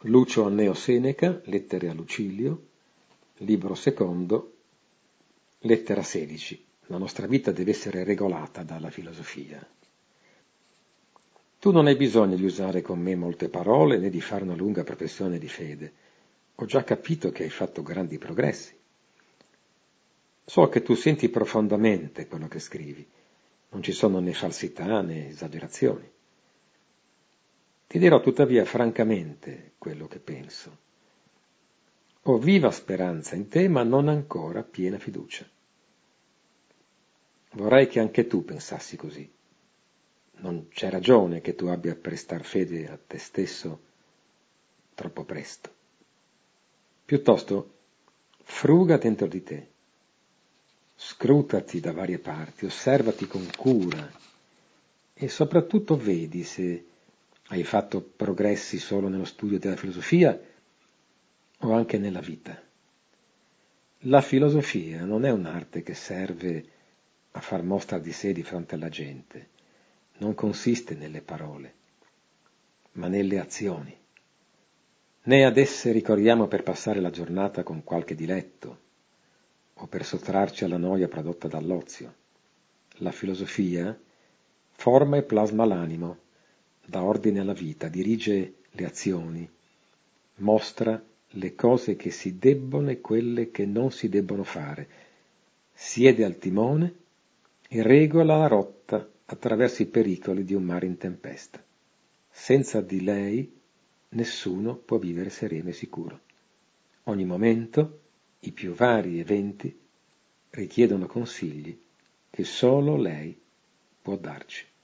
Lucio Anneo Seneca, Lettere a Lucilio, libro secondo, lettera 16. La nostra vita deve essere regolata dalla filosofia. Tu non hai bisogno di usare con me molte parole né di fare una lunga professione di fede. Ho già capito che hai fatto grandi progressi. So che tu senti profondamente quello che scrivi. Non ci sono né falsità né esagerazioni. Ti dirò tuttavia francamente quello che penso. Ho viva speranza in te, ma non ancora piena fiducia. Vorrei che anche tu pensassi così. Non c'è ragione che tu abbia a prestar fede a te stesso troppo presto. Piuttosto, fruga dentro di te. Scrutati da varie parti, osservati con cura e soprattutto vedi se hai fatto progressi solo nello studio della filosofia o anche nella vita. La filosofia non è un'arte che serve a far mostra di sé di fronte alla gente, non consiste nelle parole, ma nelle azioni. Né ad esse ricorriamo per passare la giornata con qualche diletto o per sottrarci alla noia prodotta dall'ozio. La filosofia forma e plasma l'animo, dà ordine alla vita, dirige le azioni, mostra le cose che si debbono e quelle che non si debbono fare, siede al timone e regola la rotta attraverso i pericoli di un mare in tempesta. Senza di lei nessuno può vivere sereno e sicuro. Ogni momento, i più vari eventi richiedono consigli che solo lei può darci.